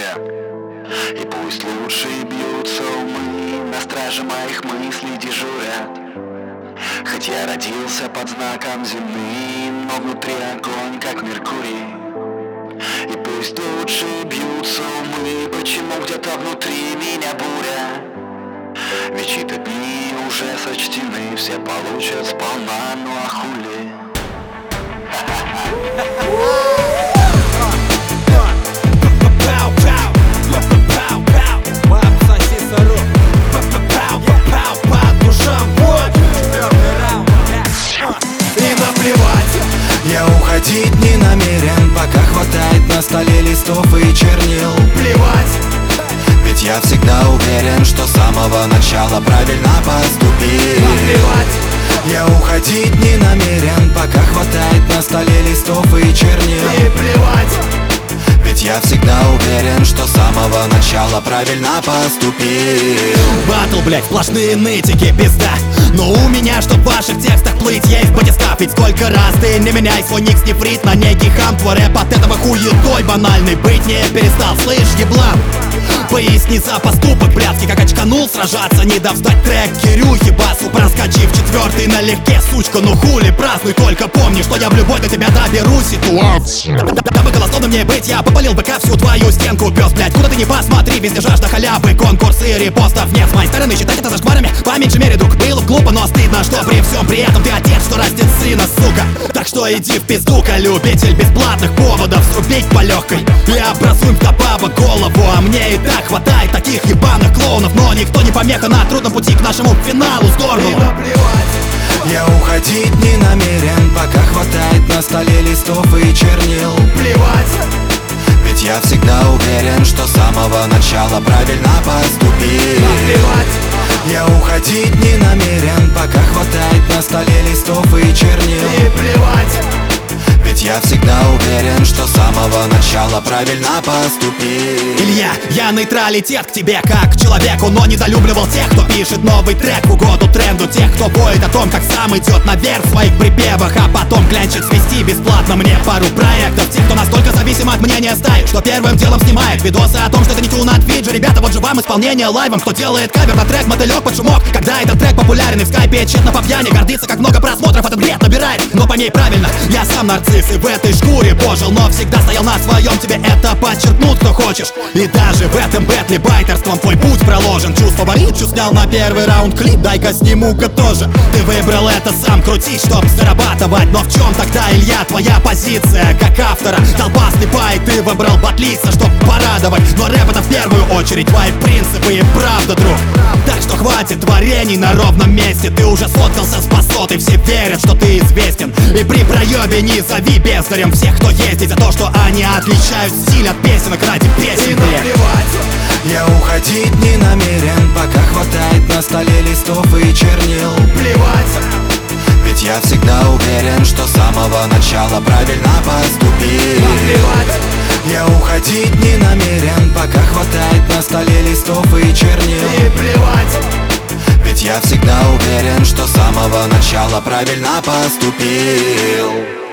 И пусть лучшие бьются умы, на страже моих мыслей дежурят. Хоть я родился под знаком земли, но внутри огонь, как Меркурий. И пусть лучшие бьются умы, почему где-то внутри меня буря. Ведь чьи-то дни уже сочтены, все получат сполна, ну а хули? Я уходить не намерен, пока хватает на столе листов и чернил. Плевать, ведь я всегда уверен, что с самого начала правильно поступил. Плевать, я уходить не намерен, пока хватает на столе листов и чернил. И плевать, ведь я всегда уверен, что с самого начала правильно поступил. Батл, блять, сплошные нытики, пизда. Но у меня, чтоб в ваших текстах плыть, есть батискаф. Ведь сколько раз ты не меняй свой ник с нефрит на некий хам. Твой рэп от этого хуетой банальный быть не перестал. Слышь, еблан, поясни за поступок блядский, как очканул сражаться, не дав сдать трек Кирюхе басу, проскочив четвертый налегке. Сучка, ну хули, празднуй, только помни, что я в любой до тебя доберу ситуацию. Дабы голословным мне быть, я попалил быка всю твою стенку, пёс, блядь. Куда ты не посмотри, везде жажда халявы, конкурсы и репостов нет. С моей стороны считать это зашкварами, по меньшей мере, друг, было глупо, но стыдно, что при всем при этом ты отец, что растет сына, сука. Так что иди в пизду-ка, любитель бесплатных поводов срубить по легкой. Я просунь вдобавок голову, а мне и так хватает таких ебаных клоунов. Но никто не помеха на трудном пути к нашему финалу, здорово. Я уходить не намерен, пока хватает на столе листов и чернил. Плевать, ведь я всегда уверен, что с самого начала правильно поступил. Плевать, я уходить не намерен, пока хватает на столе листов и чернил. И плевать, ведь я всегда уверен, что с самого начала правильно поступил. Илья, я нейтралитет к тебе как к человеку, но недолюбливал тех, кто пишет новый трек в угоду тренду. Тех, кто поет о том, как сам идет наверх в своих припевах, а потом клянчит свести бесплатно мне пару проектов. Тех, кто настолько зависим от мнения стаи, что первым делом снимает видосы о том, что это не тюн от Фиджи. Ребята, вот же вам исполнение лайвом, кто делает кавер на трек «Мотылек под шумок». Когда этот трек популярен и в скайпе тщетно по пьяни гордится, как много просмотров этот бред набирает. Но пойми правильно, я сам нарцисс и в этой шкуре пожил, но всегда стоял на своем, тебе это подчеркнуть, кто хочешь. И даже в этом бэтле байтерством твой путь проложен. Чувств фаворитчу снял на первый раунд клип, дай-ка сниму-ка тоже. Ты выбрал это сам крутить, чтоб зарабатывать. Но в чем тогда, Илья, твоя позиция как автора? Толпа слепая, ты выбрал батлиться, чтоб порадовать. Но рэп это в первую очередь твои принципы и правда, друг. Так что хватит творений на ровном месте. Ты уже сфоткался с посотой, все верят, что ты известен. И при проебе не зови бездарем всех, кто ездит, за то, что они отличают стиль от песенок ради песен. Я уходить не намерен, пока хватает на столе листов и чернил. Плевать, ведь я всегда уверен, что с самого начала правильно поступил. Плевать, я уходить не намерен, пока хватает на столе листов и чернил. И плевать, ведь я всегда уверен, что с самого начала правильно поступил.